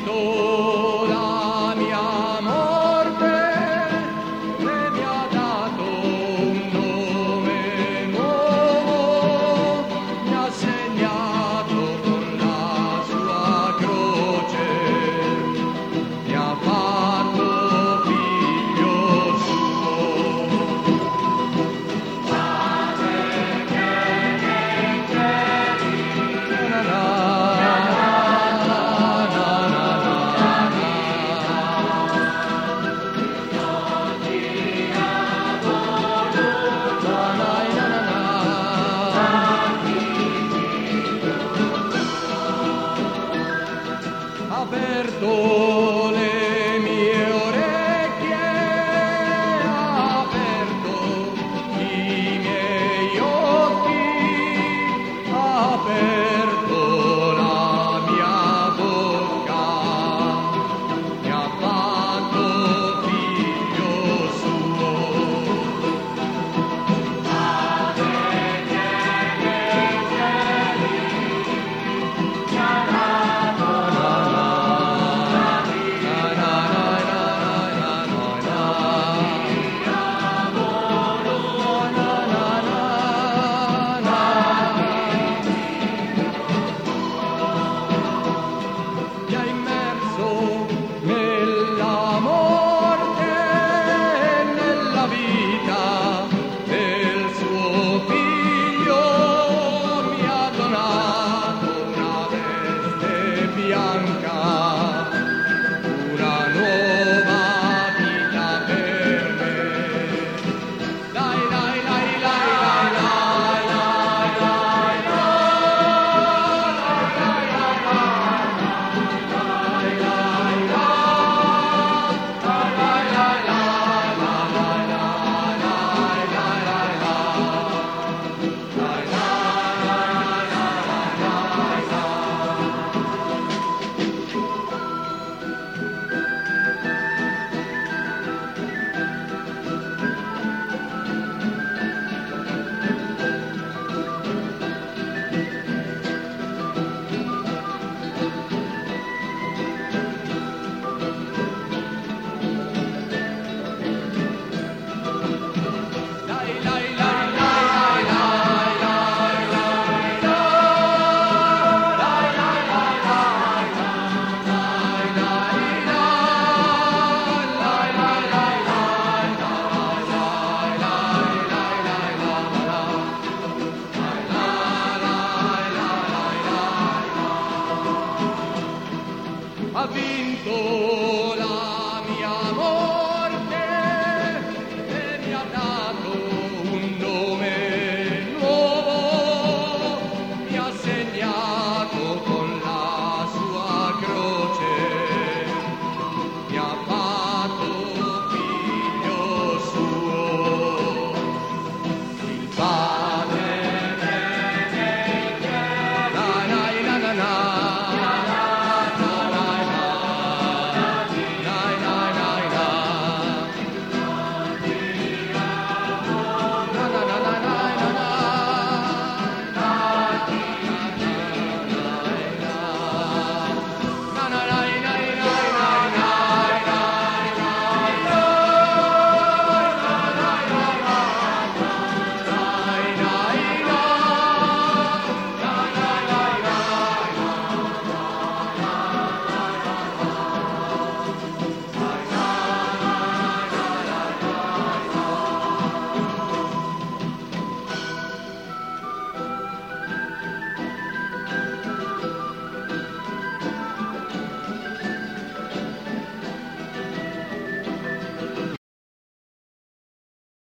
vinto la mia morte e mi ha dato un nome nuovo, mi ha segnato con la sua croce, mi ha fatto figlio suo. Padre che nei cieli, na, na, aperto le mie orecchie, ha aperto i miei occhi, ha aperto la mia bocca, mi ha fatto figlio suo. Padre che nei cieli, na, na, nella morte e nella vita del suo figlio, mi ha donato una veste bianca, una nuova vita per me. Dai, dai, dai, dai, dai, dai, dai, ha vinto